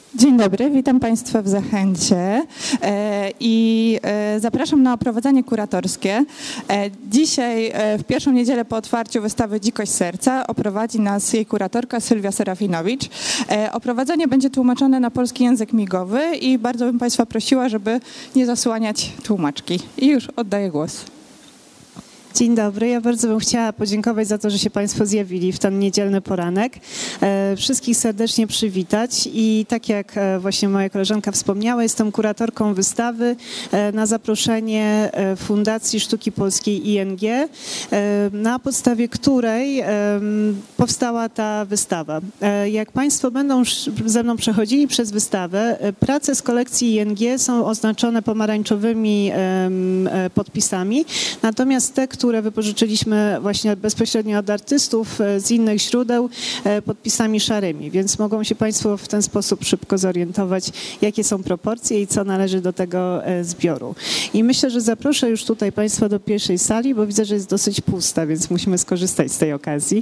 Dzień dobry, witam Państwa w Zachęcie i zapraszam na oprowadzanie kuratorskie. Dzisiaj w pierwszą niedzielę po otwarciu wystawy Dzikość Serca oprowadzi nas jej kuratorka Sylwia Serafinowicz. Oprowadzenie będzie tłumaczone na polski język migowy i bardzo bym Państwa prosiła, żeby nie zasłaniać tłumaczki. I już oddaję głos. Dzień dobry, ja bardzo bym chciała podziękować za to, że się Państwo zjawili w ten niedzielny poranek. Wszystkich serdecznie przywitać i tak jak właśnie moja koleżanka wspomniała, jestem kuratorką wystawy na zaproszenie Fundacji Sztuki Polskiej ING, na podstawie której powstała ta wystawa. Jak Państwo będą ze mną przechodzili przez wystawę, prace z kolekcji ING są oznaczone pomarańczowymi podpisami, natomiast te, które wypożyczyliśmy właśnie bezpośrednio od artystów z innych źródeł, podpisami szarymi, więc mogą się Państwo w ten sposób szybko zorientować, jakie są proporcje i co należy do tego zbioru. I myślę, że zaproszę już tutaj Państwa do pierwszej sali, bo widzę, że jest dosyć pusta, więc musimy skorzystać z tej okazji.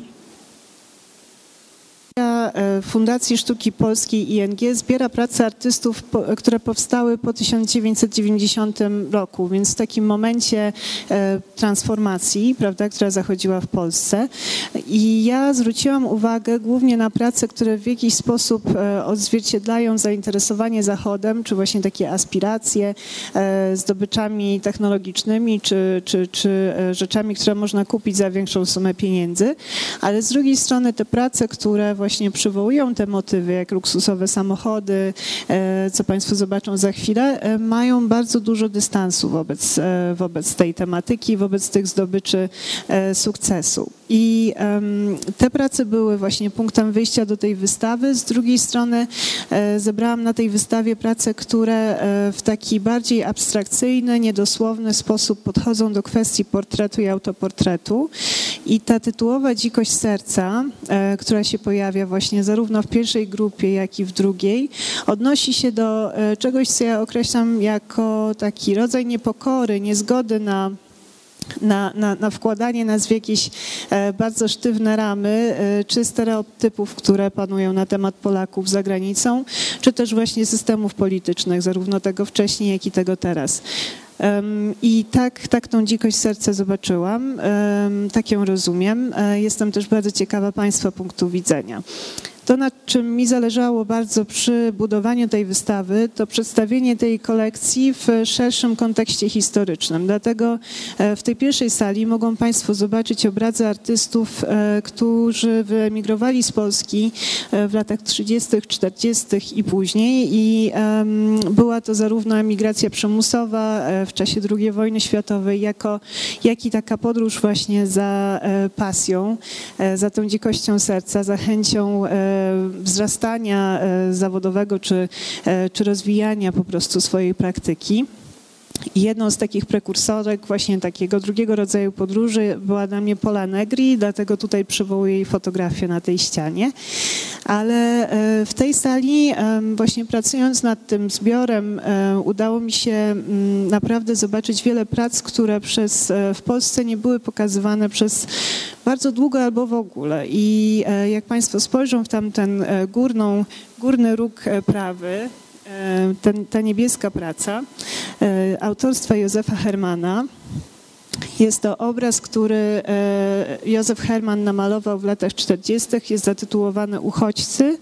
Fundacji Sztuki Polskiej ING zbiera prace artystów, które powstały po 1990 roku, więc w takim momencie transformacji, prawda, która zachodziła w Polsce. I ja zwróciłam uwagę głównie na prace, które w jakiś sposób odzwierciedlają zainteresowanie Zachodem, czy właśnie takie aspiracje zdobyczami technologicznymi, czy rzeczami, które można kupić za większą sumę pieniędzy, ale z drugiej strony te prace, które właśnie przywołują te motywy, jak luksusowe samochody, co Państwo zobaczą za chwilę, mają bardzo dużo dystansu wobec tej tematyki, wobec tych zdobyczy sukcesu. I te prace były właśnie punktem wyjścia do tej wystawy. Z drugiej strony zebrałam na tej wystawie prace, które w taki bardziej abstrakcyjny, niedosłowny sposób podchodzą do kwestii portretu i autoportretu. I ta tytułowa Dzikość Serca, która się pojawia właśnie zarówno w pierwszej grupie, jak i w drugiej, odnosi się do czegoś, co ja określam jako taki rodzaj niepokory, niezgody na wkładanie nas w jakieś bardzo sztywne ramy, czy stereotypów, które panują na temat Polaków za granicą, czy też właśnie systemów politycznych, zarówno tego wcześniej, jak i tego teraz. I tak tą dzikość serca zobaczyłam, tak ją rozumiem. Jestem też bardzo ciekawa Państwa punktu widzenia. To, nad czym mi zależało bardzo przy budowaniu tej wystawy, to przedstawienie tej kolekcji w szerszym kontekście historycznym. Dlatego w tej pierwszej sali mogą Państwo zobaczyć obrazy artystów, którzy wyemigrowali z Polski w latach 30., 40. i później. I była to zarówno emigracja przymusowa w czasie II wojny światowej, jak i taka podróż właśnie za pasją, za tą dzikością serca, za chęcią wzrastania zawodowego czy rozwijania po prostu swojej praktyki. I jedną z takich prekursorek właśnie takiego drugiego rodzaju podróży była dla mnie Pola Negri, dlatego tutaj przywołuję jej fotografię na tej ścianie. Ale w tej sali właśnie pracując nad tym zbiorem udało mi się naprawdę zobaczyć wiele prac, które w Polsce nie były pokazywane przez bardzo długo albo w ogóle. I jak Państwo spojrzą w tamten górny róg prawy, ta niebieska praca autorstwa Józefa Hermana. Jest to obraz, który Józef Herman namalował w latach 40. Jest zatytułowany Uchodźcy.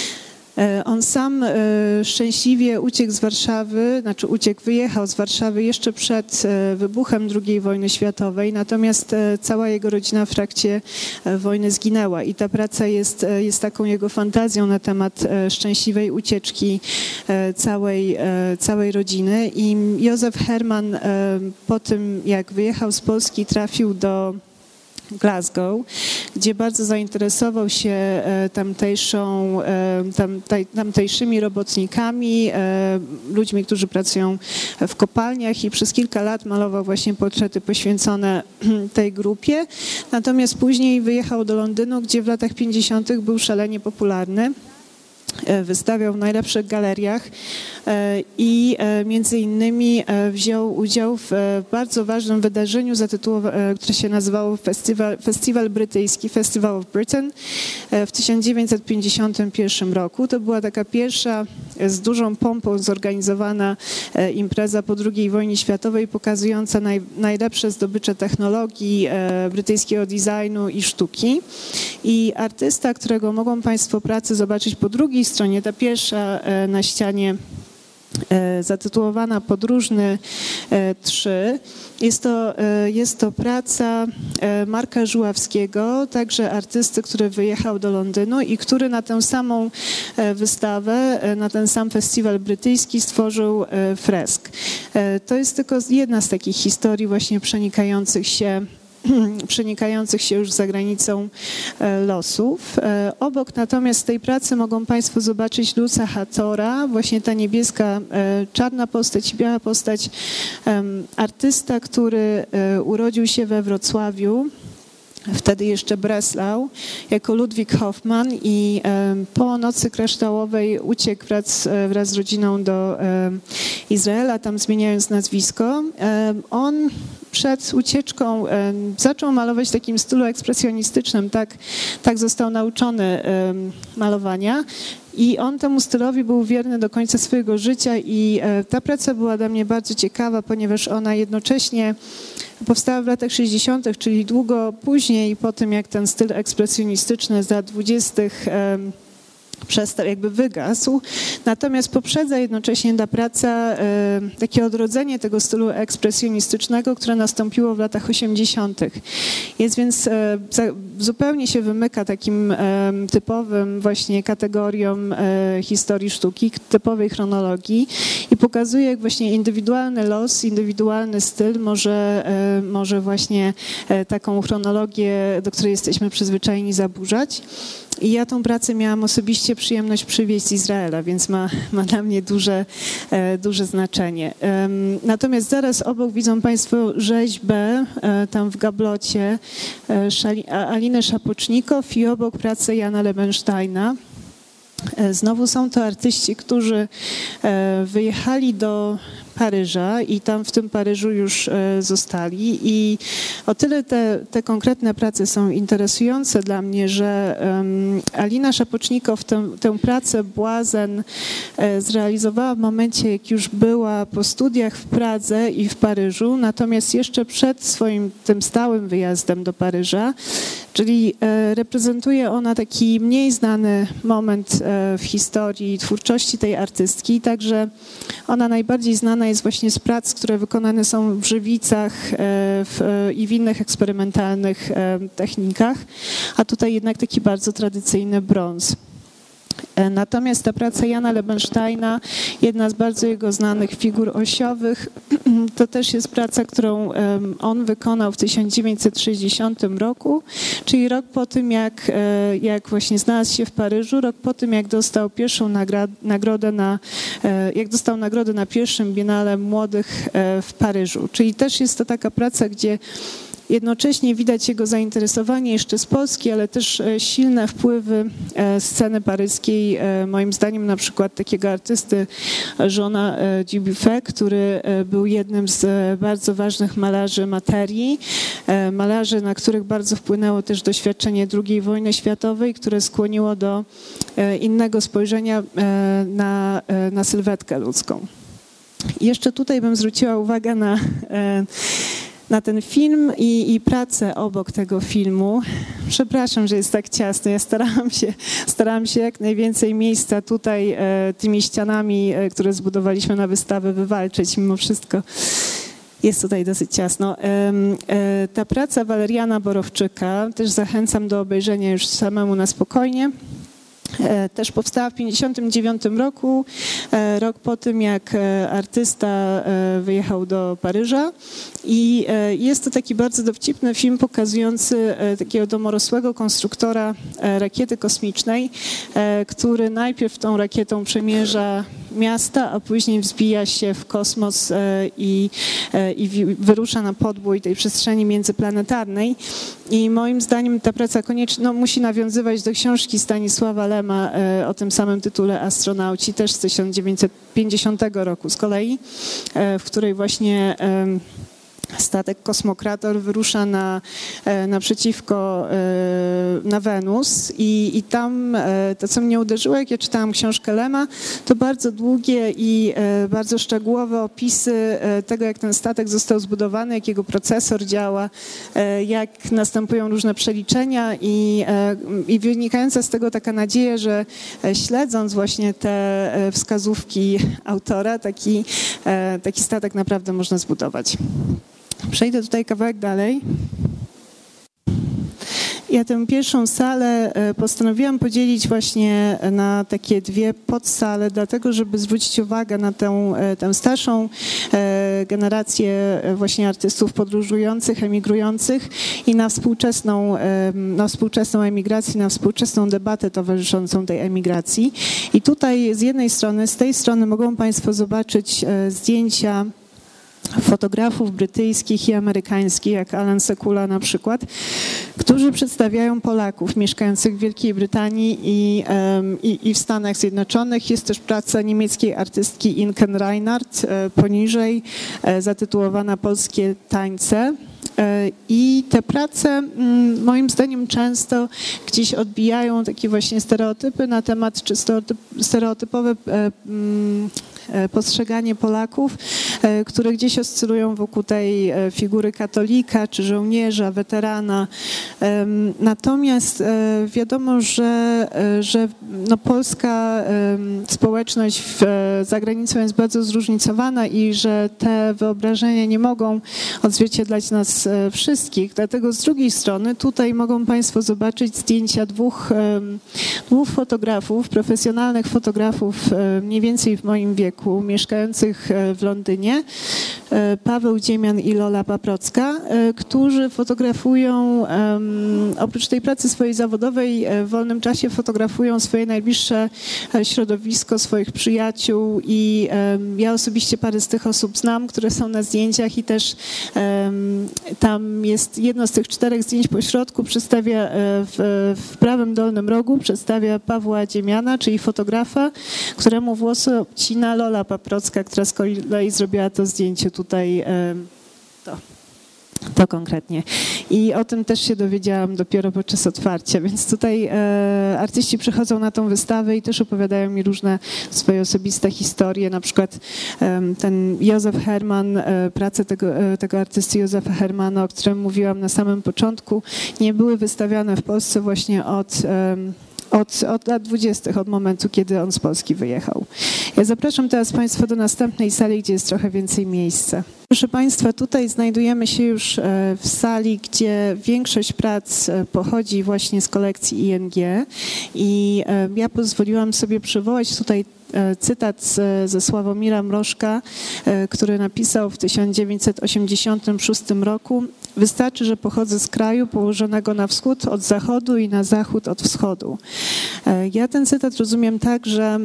On sam szczęśliwie uciekł z Warszawy, wyjechał z Warszawy jeszcze przed wybuchem II wojny światowej, natomiast cała jego rodzina w trakcie wojny zginęła i ta praca jest taką jego fantazją na temat szczęśliwej ucieczki całej rodziny. I Józef Herman po tym, jak wyjechał z Polski, trafił do Glasgow, gdzie bardzo zainteresował się tamtejszymi robotnikami, ludźmi, którzy pracują w kopalniach i przez kilka lat malował właśnie portrety poświęcone tej grupie. Natomiast później wyjechał do Londynu, gdzie w latach 50. był szalenie popularny. Wystawiał w najlepszych galeriach i między innymi wziął udział w bardzo ważnym wydarzeniu, które się nazywało Festiwal Brytyjski, Festival of Britain w 1951 roku. To była taka pierwsza z dużą pompą zorganizowana impreza po II wojnie światowej, pokazująca najlepsze zdobycze technologii, brytyjskiego designu i sztuki. I artysta, którego mogą Państwo pracę zobaczyć po drugiej stronie, ta pierwsza na ścianie, zatytułowana Podróżny 3. Jest to praca Marka Żuławskiego, także artysty, który wyjechał do Londynu i który na tę samą wystawę, na ten sam festiwal brytyjski stworzył fresk. To jest tylko jedna z takich historii właśnie przenikających się już za granicą losów. Obok natomiast tej pracy mogą Państwo zobaczyć Luca Hathora, właśnie ta niebieska, czarna postać i biała postać, artysta, który urodził się we Wrocławiu, wtedy jeszcze Breslau, jako Ludwik Hoffman i po nocy kryształowej uciekł wraz z rodziną do Izraela, tam zmieniając nazwisko. On przed ucieczką zaczął malować w takim stylu ekspresjonistycznym, tak został nauczony malowania. I on temu stylowi był wierny do końca swojego życia i ta praca była dla mnie bardzo ciekawa, ponieważ ona jednocześnie powstała w latach 60., czyli długo później, po tym jak ten styl ekspresjonistyczny z lat 20. jakby wygasł, natomiast poprzedza jednocześnie ta praca takie odrodzenie tego stylu ekspresjonistycznego, które nastąpiło w latach 80. Jest więc zupełnie się wymyka takim typowym właśnie kategoriom historii sztuki, typowej chronologii i pokazuje, jak właśnie indywidualny los, indywidualny styl może właśnie taką chronologię, do której jesteśmy przyzwyczajeni, zaburzać. I ja tą pracę miałam osobiście przyjemność przywieźć z Izraela, więc ma dla mnie duże znaczenie. Natomiast zaraz obok widzą Państwo rzeźbę tam w gablocie Aliny Szapocznikow i obok pracę Jana Lebensteina. Znowu są to artyści, którzy wyjechali do Paryża i tam w tym Paryżu już zostali i o tyle te konkretne prace są interesujące dla mnie, że Alina Szapocznikow tę pracę Błazen zrealizowała w momencie, jak już była po studiach w Pradze i w Paryżu, natomiast jeszcze przed swoim tym stałym wyjazdem do Paryża, czyli reprezentuje ona taki mniej znany moment w historii twórczości tej artystki, także ona najbardziej znana jest właśnie z prac, które wykonane są w żywicach i w innych eksperymentalnych technikach, a tutaj jednak taki bardzo tradycyjny brąz. Natomiast ta praca Jana Lebensteina, jedna z bardzo jego znanych figur osiowych, to też jest praca, którą on wykonał w 1960 roku, czyli rok po tym, jak właśnie znalazł się w Paryżu, rok po tym, jak dostał pierwszą nagrodę na pierwszym Biennale Młodych w Paryżu. Czyli też jest to taka praca, gdzie jednocześnie widać jego zainteresowanie jeszcze z Polski, ale też silne wpływy sceny paryskiej, moim zdaniem na przykład takiego artysty Jeana Dubuffet, który był jednym z bardzo ważnych malarzy materii, malarzy, na których bardzo wpłynęło też doświadczenie II wojny światowej, które skłoniło do innego spojrzenia na sylwetkę ludzką. I jeszcze tutaj bym zwróciła uwagę na ten film i pracę obok tego filmu. Przepraszam, że jest tak ciasno. Ja starałam się jak najwięcej miejsca tutaj tymi ścianami, które zbudowaliśmy na wystawę, wywalczyć. Mimo wszystko jest tutaj dosyć ciasno. Ta praca Waleriana Borowczyka, też zachęcam do obejrzenia już samemu na spokojnie. Też powstała w 1959 roku, rok po tym, jak artysta wyjechał do Paryża i jest to taki bardzo dowcipny film pokazujący takiego domorosłego konstruktora rakiety kosmicznej, który najpierw tą rakietą przemierza miasta, a później wzbija się w kosmos i wyrusza na podbój tej przestrzeni międzyplanetarnej. I moim zdaniem ta praca koniecznie musi nawiązywać do książki Stanisława Lema o tym samym tytule Astronauci, też z 1950 roku z kolei, w której właśnie statek Kosmokrator wyrusza na Wenus i tam to, co mnie uderzyło, jak ja czytałam książkę Lema, to bardzo długie i bardzo szczegółowe opisy tego, jak ten statek został zbudowany, jak jego procesor działa, jak następują różne przeliczenia i wynikająca z tego taka nadzieja, że śledząc właśnie te wskazówki autora, taki statek naprawdę można zbudować. Przejdę tutaj kawałek dalej. Ja tę pierwszą salę postanowiłam podzielić właśnie na takie dwie podsale, dlatego żeby zwrócić uwagę na tę starszą generację właśnie artystów podróżujących, emigrujących i na współczesną emigrację, na współczesną debatę towarzyszącą tej emigracji. I tutaj z jednej strony, z tej strony mogą Państwo zobaczyć zdjęcia fotografów brytyjskich i amerykańskich, jak Alan Sekula na przykład, którzy przedstawiają Polaków mieszkających w Wielkiej Brytanii i w Stanach Zjednoczonych. Jest też praca niemieckiej artystki Inken Reinhardt poniżej, zatytułowana Polskie tańce. I te prace moim zdaniem często gdzieś odbijają takie właśnie stereotypy na temat, czy stereotypowe postrzeganie Polaków, które gdzieś oscylują wokół tej figury katolika, czy żołnierza, weterana. Natomiast wiadomo, że polska społeczność za granicą jest bardzo zróżnicowana i że te wyobrażenia nie mogą odzwierciedlać nas wszystkich. Dlatego z drugiej strony tutaj mogą Państwo zobaczyć zdjęcia dwóch fotografów, profesjonalnych fotografów mniej więcej w moim wieku, mieszkających w Londynie, Paweł Dziemian i Lola Paprocka, którzy fotografują, oprócz tej pracy swojej zawodowej, w wolnym czasie fotografują swoje najbliższe środowisko, swoich przyjaciół i ja osobiście parę z tych osób znam, które są na zdjęciach i też tam jest jedno z tych 4 zdjęć po środku, przedstawia w prawym dolnym rogu, przedstawia Pawła Dziemiana, czyli fotografa, któremu włosy obcina Lola Paprocka, która z kolei zrobiła to zdjęcie tutaj, to konkretnie. I o tym też się dowiedziałam dopiero podczas otwarcia, więc tutaj artyści przychodzą na tą wystawę i też opowiadają mi różne swoje osobiste historie, na przykład ten Józef Herman, prace tego artysty Józefa Hermana, o którym mówiłam na samym początku, nie były wystawiane w Polsce właśnie od lat 20., od momentu, kiedy on z Polski wyjechał. Ja zapraszam teraz Państwa do następnej sali, gdzie jest trochę więcej miejsca. Proszę Państwa, tutaj znajdujemy się już w sali, gdzie większość prac pochodzi właśnie z kolekcji ING i ja pozwoliłam sobie przywołać tutaj cytat ze Sławomira Mrożka, który napisał w 1986 roku: wystarczy, że pochodzę z kraju położonego na wschód od zachodu i na zachód od wschodu. Ja ten cytat rozumiem tak, że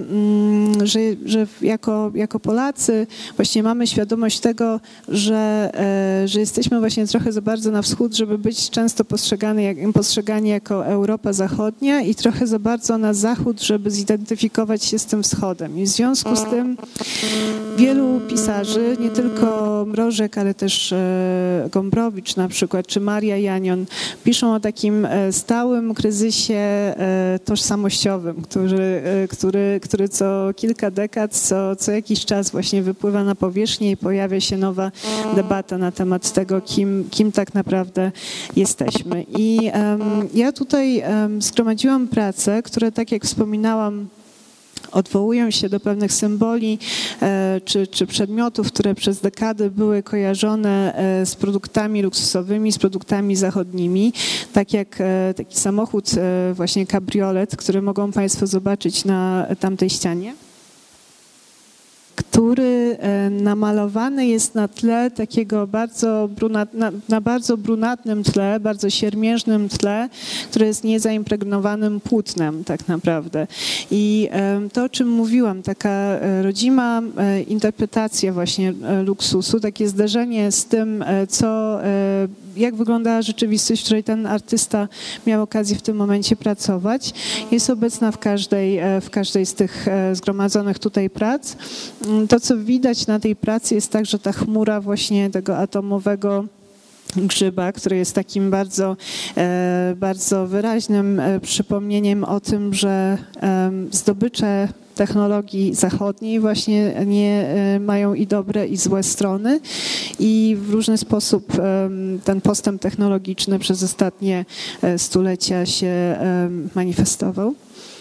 jako Polacy właśnie mamy świadomość tego, że jesteśmy właśnie trochę za bardzo na wschód, żeby być często postrzegani jako Europa Zachodnia i trochę za bardzo na zachód, żeby zidentyfikować się z tym wschodem. I w związku z tym wielu pisarzy, nie tylko Mrożek, ale też Gombrowicz na przykład, czy Maria Janion, piszą o takim stałym kryzysie tożsamościowym, który co kilka dekad, co jakiś czas właśnie wypływa na powierzchnię i pojawia się nowa debata na temat tego, kim tak naprawdę jesteśmy. I ja tutaj zgromadziłam prace, które, tak jak wspominałam, odwołują się do pewnych symboli czy przedmiotów, które przez dekady były kojarzone z produktami luksusowymi, z produktami zachodnimi, tak jak taki samochód, właśnie kabriolet, który mogą Państwo zobaczyć na tamtej ścianie, który namalowany jest na tle takiego bardzo brunatnym tle, bardzo siermiężnym tle, które jest niezaimpregnowanym płótnem tak naprawdę. I to, o czym mówiłam, taka rodzima interpretacja właśnie luksusu, takie zderzenie z tym, co jak wyglądała rzeczywistość, w której ten artysta miał okazję w tym momencie pracować. Jest obecna w każdej z tych zgromadzonych tutaj prac. To, co widać na tej pracy, jest także ta chmura właśnie tego atomowego grzyba, który jest takim bardzo wyraźnym przypomnieniem o tym, że zdobycze technologii zachodniej właśnie nie mają i dobre, i złe strony i w różny sposób ten postęp technologiczny przez ostatnie stulecia się manifestował.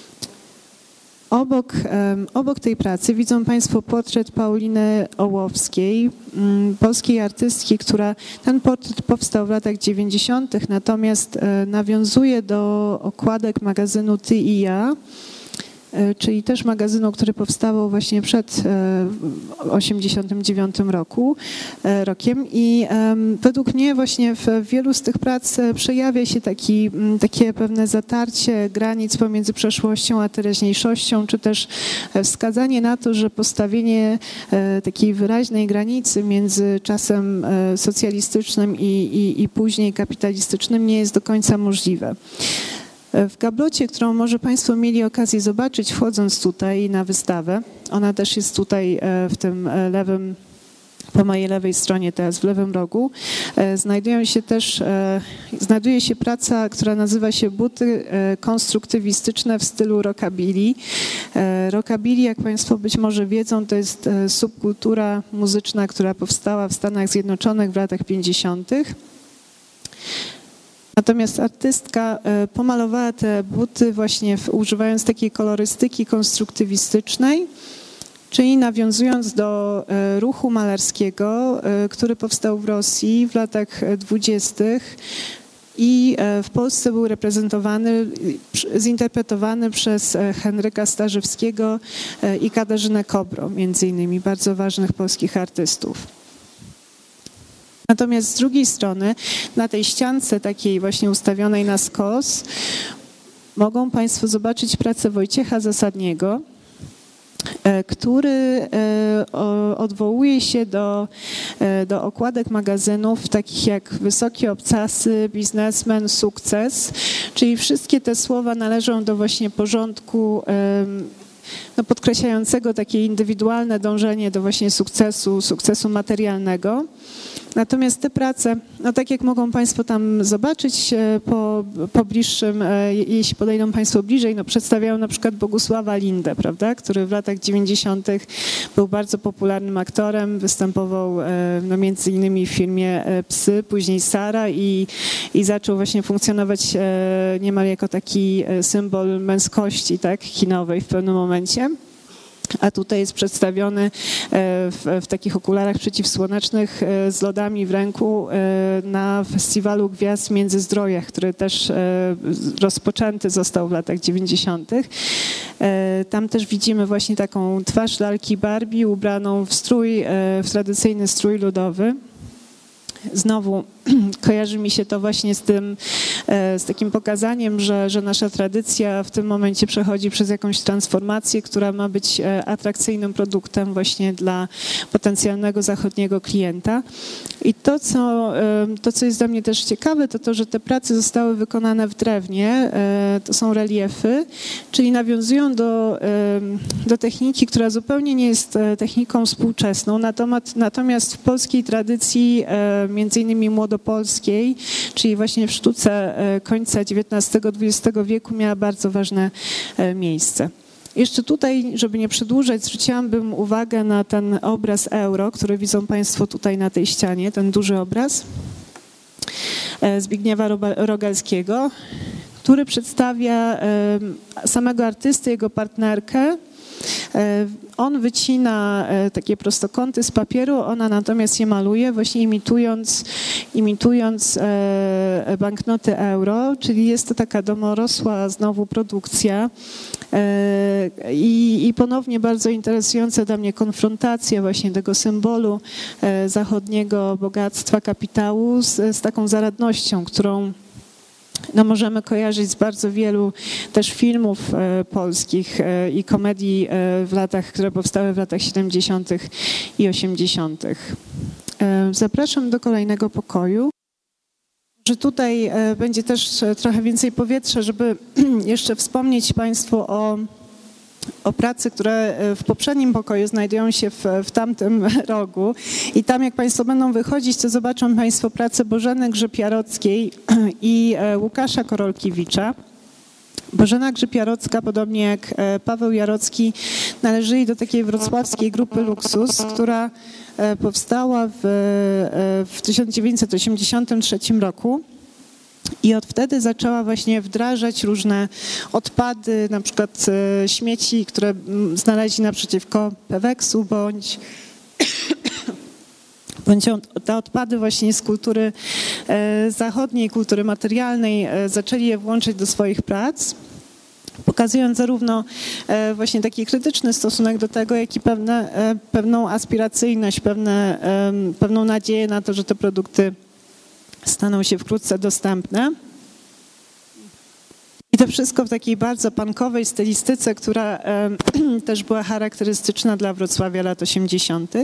Obok tej pracy widzą Państwo portret Pauliny Ołowskiej, polskiej artystki, ten portret powstał w latach 90., natomiast nawiązuje do okładek magazynu Ty i ja, czyli też magazynu, który powstawał właśnie przed 1989 rokiem i według mnie właśnie w wielu z tych prac przejawia się takie pewne zatarcie granic pomiędzy przeszłością a teraźniejszością, czy też wskazanie na to, że postawienie takiej wyraźnej granicy między czasem socjalistycznym i później kapitalistycznym nie jest do końca możliwe. W gablocie, którą może Państwo mieli okazję zobaczyć, wchodząc tutaj na wystawę, ona też jest tutaj w tym lewym, po mojej lewej stronie teraz, w lewym rogu, znajduje się praca, która nazywa się Buty konstruktywistyczne w stylu rockabilly. Rockabilly, jak Państwo być może wiedzą, to jest subkultura muzyczna, która powstała w Stanach Zjednoczonych w latach 50. Natomiast artystka pomalowała te buty właśnie używając takiej kolorystyki konstruktywistycznej, czyli nawiązując do ruchu malarskiego, który powstał w Rosji w latach 20. i w Polsce był zinterpretowany przez Henryka Stażewskiego i Katarzynę Kobro, między innymi bardzo ważnych polskich artystów. Natomiast z drugiej strony na tej ściance takiej właśnie ustawionej na skos mogą Państwo zobaczyć pracę Wojciecha Zasadniego, który odwołuje się do okładek magazynów takich jak Wysokie Obcasy, Biznesmen, Sukces, czyli wszystkie te słowa należą do właśnie porządku podkreślającego takie indywidualne dążenie do właśnie sukcesu materialnego. Natomiast te prace, tak jak mogą Państwo tam zobaczyć po bliższym, jeśli podejdą Państwo bliżej, przedstawiają na przykład Bogusława Lindę, prawda, który w latach 90. był bardzo popularnym aktorem, występował między innymi w filmie Psy, później Sara i zaczął właśnie funkcjonować niemal jako taki symbol męskości, tak, kinowej w pewnym momencie. A tutaj jest przedstawiony w takich okularach przeciwsłonecznych z lodami w ręku na festiwalu Gwiazd w Międzyzdrojach, który też rozpoczęty został w latach 90. Tam też widzimy właśnie taką twarz lalki Barbie ubraną w tradycyjny strój ludowy. Znowu kojarzy mi się to właśnie z takim pokazaniem, że nasza tradycja w tym momencie przechodzi przez jakąś transformację, która ma być atrakcyjnym produktem właśnie dla potencjalnego zachodniego klienta. I to, co jest dla mnie też ciekawe, to, że te prace zostały wykonane w drewnie. To są reliefy, czyli nawiązują do techniki, która zupełnie nie jest techniką współczesną, natomiast w polskiej tradycji, między innymi młodopolskiej, czyli właśnie w sztuce końca XIX-XX wieku miała bardzo ważne miejsce. Jeszcze tutaj, żeby nie przedłużać, zwróciłabym uwagę na ten obraz Euro, który widzą Państwo tutaj na tej ścianie, ten duży obraz Zbigniewa Rogalskiego, który przedstawia samego artystę, jego partnerkę. On wycina takie prostokąty z papieru, ona natomiast je maluje, właśnie imitując banknoty euro, czyli jest to taka domorosła znowu produkcja i ponownie bardzo interesująca dla mnie konfrontacja właśnie tego symbolu zachodniego bogactwa, kapitału z taką zaradnością, którą możemy kojarzyć z bardzo wielu też filmów polskich i komedii które powstały w latach 70. i 80. Zapraszam do kolejnego pokoju. że tutaj będzie też trochę więcej powietrza, żeby jeszcze wspomnieć Państwu o pracy, które w poprzednim pokoju znajdują się w tamtym rogu. I tam, jak Państwo będą wychodzić, to zobaczą Państwo pracę Bożeny Grzyb-Jarockiej i Łukasza Korolkiewicza. Bożena Grzyb-Jarocka, podobnie jak Paweł Jarocki, należeli do takiej wrocławskiej grupy Luksus, która powstała w 1983 roku. I od wtedy zaczęła właśnie wdrażać różne odpady, na przykład śmieci, które znaleźli naprzeciwko Peweksu, bądź te odpady właśnie z kultury zachodniej, kultury materialnej, zaczęli je włączyć do swoich prac, pokazując zarówno właśnie taki krytyczny stosunek do tego, jak i pewną aspiracyjność, pewną nadzieję na to, że te produkty staną się wkrótce dostępne. I to wszystko w takiej bardzo punkowej stylistyce, która też była charakterystyczna dla Wrocławia lat 80.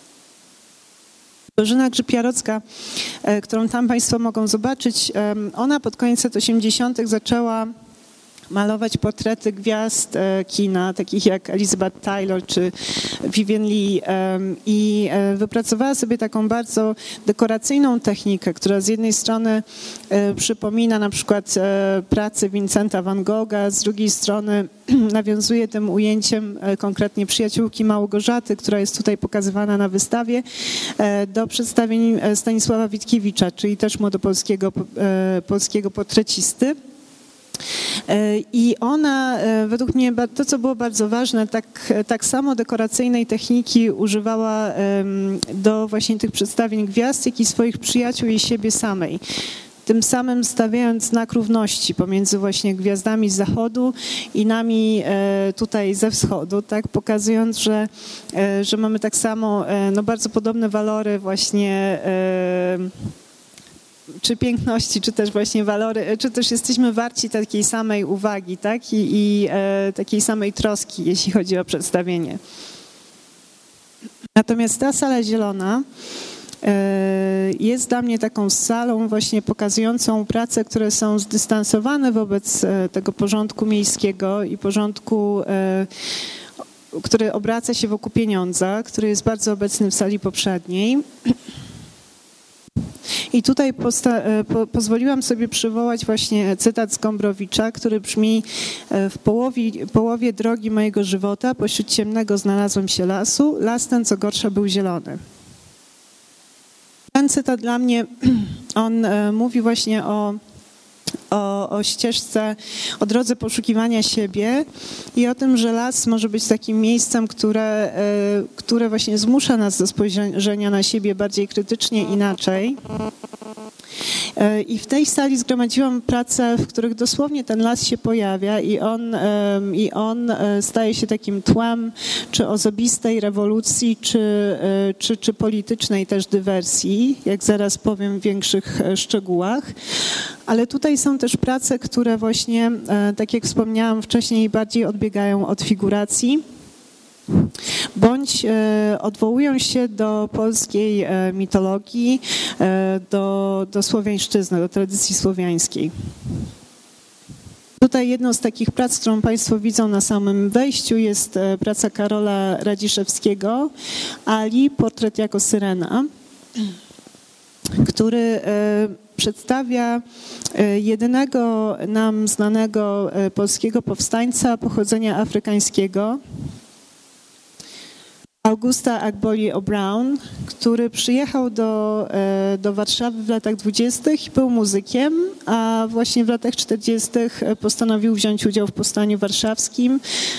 Bożena Grzyb-Jarocka, którą tam Państwo mogą zobaczyć, ona pod koniec lat 80. zaczęła malować portrety gwiazd kina, takich jak Elizabeth Taylor czy Vivien Leigh, i wypracowała sobie taką bardzo dekoracyjną technikę, która z jednej strony przypomina na przykład pracę Vincenta van Gogha, z drugiej strony nawiązuje tym ujęciem konkretnie Przyjaciółki Małgorzaty, która jest tutaj pokazywana na wystawie, do przedstawień Stanisława Witkiewicza, czyli też młodopolskiego polskiego portrecisty. I ona, według mnie, to co było bardzo ważne, tak samo dekoracyjnej techniki używała do właśnie tych przedstawień gwiazd, jak i swoich przyjaciół i siebie samej. Tym samym stawiając znak równości pomiędzy właśnie gwiazdami z zachodu i nami tutaj ze wschodu, tak, pokazując, że mamy tak samo bardzo podobne walory właśnie czy piękności, czy też właśnie walory, czy też jesteśmy warci takiej samej uwagi, tak? I takiej samej troski, jeśli chodzi o przedstawienie. Natomiast ta sala zielona jest dla mnie taką salą właśnie pokazującą prace, które są zdystansowane wobec tego porządku miejskiego i porządku, który obraca się wokół pieniądza, który jest bardzo obecny w sali poprzedniej. I tutaj pozwoliłam sobie przywołać właśnie cytat z Gombrowicza, który brzmi: w połowie drogi mojego żywota pośród ciemnego znalazłem się lasu, las ten co gorsza był zielony. Ten cytat dla mnie, on mówi właśnie o ścieżce, o drodze poszukiwania siebie i o tym, że las może być takim miejscem, które właśnie zmusza nas do spojrzenia na siebie bardziej krytycznie, inaczej. I w tej sali zgromadziłam prace, w których dosłownie ten las się pojawia i on staje się takim tłem czy osobistej rewolucji, czy politycznej też dywersji, jak zaraz powiem w większych szczegółach. Ale tutaj są też prace, które właśnie, tak jak wspomniałam wcześniej, bardziej odbiegają od figuracji, bądź odwołują się do polskiej mitologii, do słowiańszczyzny, do tradycji słowiańskiej. Tutaj jedną z takich prac, którą Państwo widzą na samym wejściu, jest praca Karola Radziszewskiego, Ali, portret jako syrena, który przedstawia jedynego nam znanego polskiego powstańca pochodzenia afrykańskiego, Augusta Agboli O'Brown, który przyjechał do Warszawy w latach 20. i był muzykiem, a właśnie w latach 40. postanowił wziąć udział w Powstaniu Warszawskim.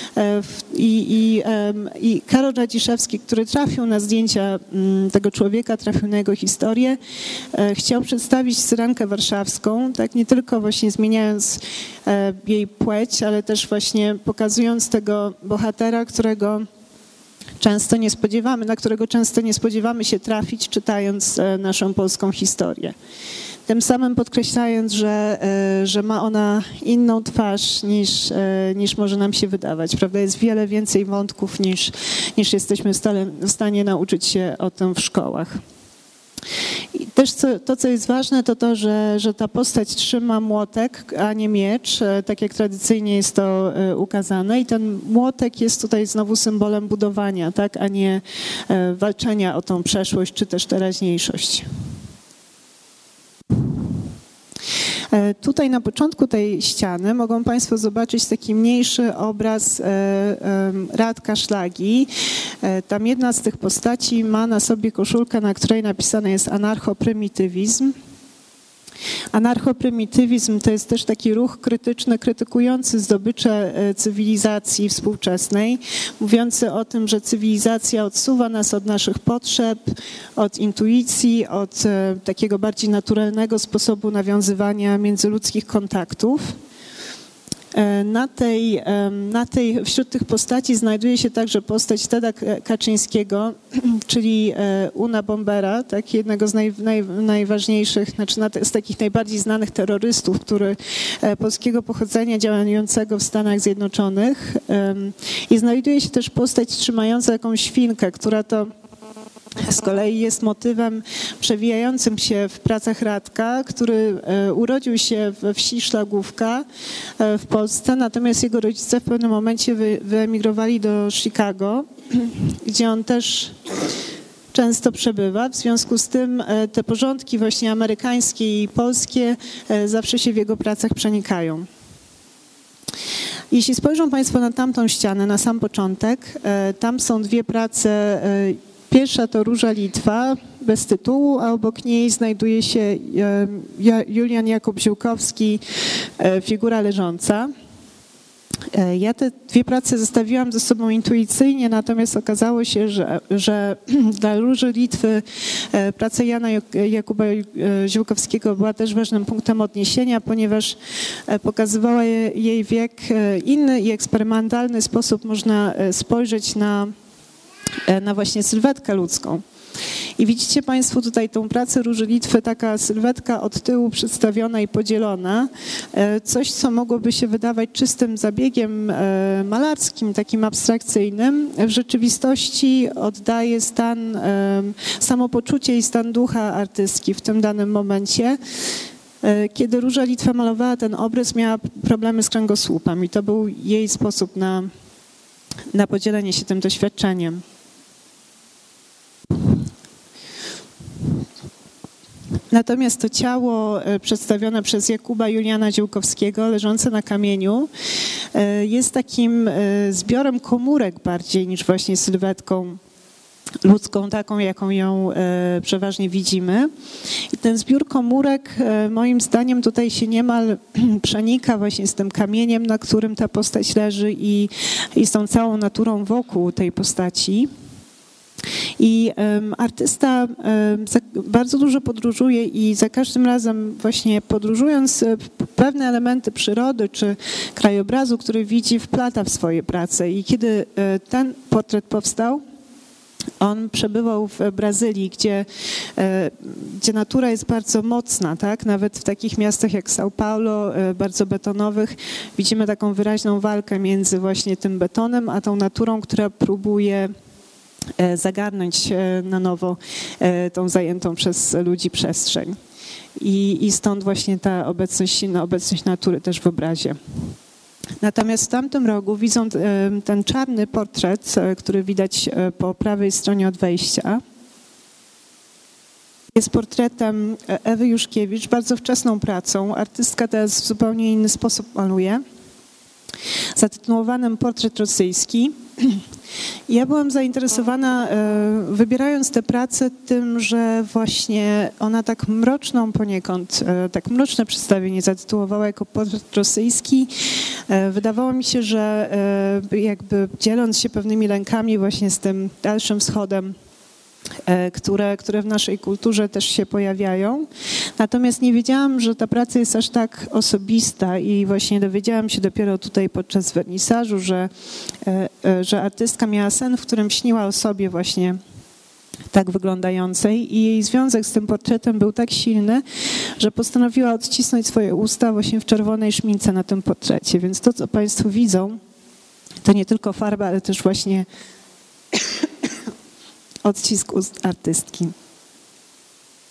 I Karol Radziszewski, który trafił na zdjęcia tego człowieka, trafił na jego historię, chciał przedstawić Syrenkę Warszawską, tak nie tylko właśnie zmieniając jej płeć, ale też właśnie pokazując tego bohatera, na którego często nie spodziewamy się trafić, czytając naszą polską historię. Tym samym podkreślając, że ma ona inną twarz niż może nam się wydawać. Prawda? Jest wiele więcej wątków niż jesteśmy w stanie nauczyć się o tym w szkołach. I Też to, co jest ważne, to to, że ta postać trzyma młotek, a nie miecz, tak jak tradycyjnie jest to ukazane. I ten młotek jest tutaj znowu symbolem budowania, tak, a nie walczenia o tą przeszłość czy też teraźniejszość. Tutaj na początku tej ściany mogą Państwo zobaczyć taki mniejszy obraz Radka Szlagi. Tam jedna z tych postaci ma na sobie koszulkę, na której napisane jest anarchoprymitywizm. Anarchoprymitywizm to jest też taki ruch krytyczny, krytykujący zdobycze cywilizacji współczesnej, mówiący o tym, że cywilizacja odsuwa nas od naszych potrzeb, od intuicji, od takiego bardziej naturalnego sposobu nawiązywania międzyludzkich kontaktów. Wśród tych postaci znajduje się także postać Teda Kaczyńskiego, czyli Una Bombera, tak, jednego z najważniejszych, z takich najbardziej znanych terrorystów, polskiego pochodzenia działającego w Stanach Zjednoczonych. I znajduje się też postać trzymająca jakąś świnkę, która to z kolei jest motywem przewijającym się w pracach Radka, który urodził się we wsi Szlagówka w Polsce, natomiast jego rodzice w pewnym momencie wyemigrowali do Chicago, gdzie on też często przebywa. W związku z tym te porządki właśnie amerykańskie i polskie zawsze się w jego pracach przenikają. Jeśli spojrzą Państwo na tamtą ścianę, na sam początek, tam są dwie prace. Pierwsza to Róża Litwa, bez tytułu, a obok niej znajduje się Julian Jakub Ziółkowski, Figura leżąca. Ja te dwie prace zestawiłam ze sobą intuicyjnie, natomiast okazało się, że dla Róży Litwy praca Jana Jakuba Ziółkowskiego była też ważnym punktem odniesienia, ponieważ pokazywała jej wiek inny i eksperymentalny sposób można spojrzeć na właśnie sylwetkę ludzką. I widzicie Państwo tutaj tą pracę Róży Litwy, taka sylwetka od tyłu przedstawiona i podzielona. Coś, co mogłoby się wydawać czystym zabiegiem malarskim, takim abstrakcyjnym, w rzeczywistości oddaje samopoczucie i stan ducha artystki w tym danym momencie. Kiedy Róża Litwa malowała ten obraz, miała problemy z kręgosłupem i to był jej sposób na podzielenie się tym doświadczeniem. Natomiast to ciało przedstawione przez Jakuba Juliana Ziółkowskiego, leżące na kamieniu, jest takim zbiorem komórek bardziej niż właśnie sylwetką ludzką, taką, jaką ją przeważnie widzimy. I ten zbiór komórek, moim zdaniem, tutaj się niemal przenika właśnie z tym kamieniem, na którym ta postać leży i z tą całą naturą wokół tej postaci. I artysta bardzo dużo podróżuje i za każdym razem właśnie podróżując pewne elementy przyrody czy krajobrazu, który widzi, wplata w swoje prace. I kiedy ten portret powstał, on przebywał w Brazylii, gdzie natura jest bardzo mocna, tak? Nawet w takich miastach jak São Paulo, bardzo betonowych, widzimy taką wyraźną walkę między właśnie tym betonem, a tą naturą, która próbuje zagarnąć na nowo tą zajętą przez ludzi przestrzeń. I stąd właśnie ta silna obecność natury też w obrazie. Natomiast w tamtym rogu widzą ten czarny portret, który widać po prawej stronie od wejścia. Jest portretem Ewy Juszkiewicz, bardzo wczesną pracą. Artystka teraz w zupełnie inny sposób maluje. Zatytułowanym Portret rosyjski. Ja byłam zainteresowana, wybierając tę pracę, tym, że właśnie ona tak mroczną poniekąd, tak mroczne przedstawienie zatytułowała jako Portret rosyjski. Wydawało mi się, że jakby dzieląc się pewnymi lękami właśnie z tym Dalszym Wschodem, które w naszej kulturze też się pojawiają. Natomiast nie wiedziałam, że ta praca jest aż tak osobista i właśnie dowiedziałam się dopiero tutaj podczas wernisażu, że artystka miała sen, w którym śniła o sobie właśnie tak wyglądającej i jej związek z tym portretem był tak silny, że postanowiła odcisnąć swoje usta właśnie w czerwonej szmince na tym portrecie. Więc to, co Państwo widzą, to nie tylko farba, ale też właśnie odcisk ust artystki.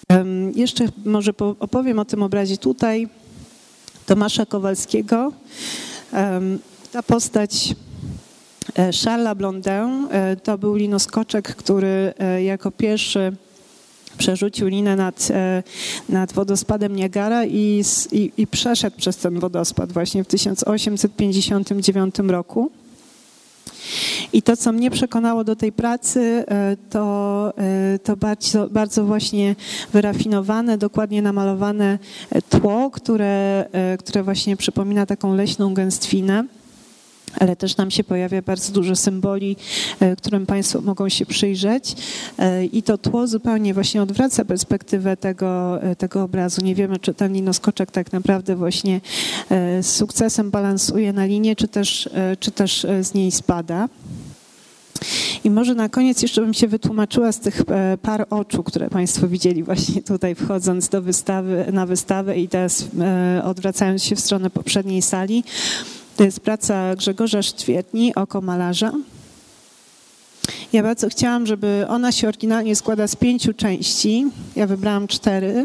Jeszcze może opowiem o tym obrazie tutaj, Tomasza Kowalskiego. Ta postać Charlesa Blondin to był linoskoczek, który jako pierwszy przerzucił linę nad wodospadem Niagara i przeszedł przez ten wodospad właśnie w 1859 roku. I to, co mnie przekonało do tej pracy, to bardzo właśnie wyrafinowane, dokładnie namalowane tło, które właśnie przypomina taką leśną gęstwinę. Ale też nam się pojawia bardzo dużo symboli, którym Państwo mogą się przyjrzeć. I to tło zupełnie właśnie odwraca perspektywę tego obrazu. Nie wiemy, czy ten linoskoczek tak naprawdę właśnie z sukcesem balansuje na linię, czy też z niej spada. I może na koniec jeszcze bym się wytłumaczyła z tych par oczu, które Państwo widzieli właśnie tutaj wchodząc na wystawę i teraz odwracając się w stronę poprzedniej sali. To jest praca Grzegorza Sztwietni, Oko malarza. Ja bardzo chciałam, żeby ona się oryginalnie składa z 5 części. Ja wybrałam 4.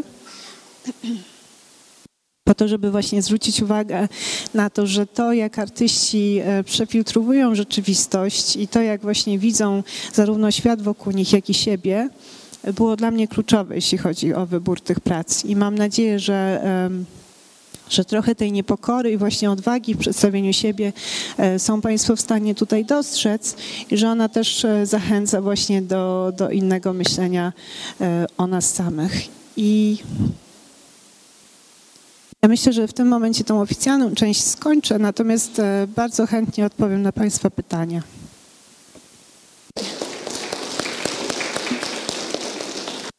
Po to, żeby właśnie zwrócić uwagę na to, że to, jak artyści przefiltrowują rzeczywistość i to, jak właśnie widzą zarówno świat wokół nich, jak i siebie, było dla mnie kluczowe, jeśli chodzi o wybór tych prac. I mam nadzieję, że trochę tej niepokory i właśnie odwagi w przedstawieniu siebie są Państwo w stanie tutaj dostrzec i że ona też zachęca właśnie do innego myślenia o nas samych. I ja myślę, że w tym momencie tą oficjalną część skończę, natomiast bardzo chętnie odpowiem na Państwa pytania.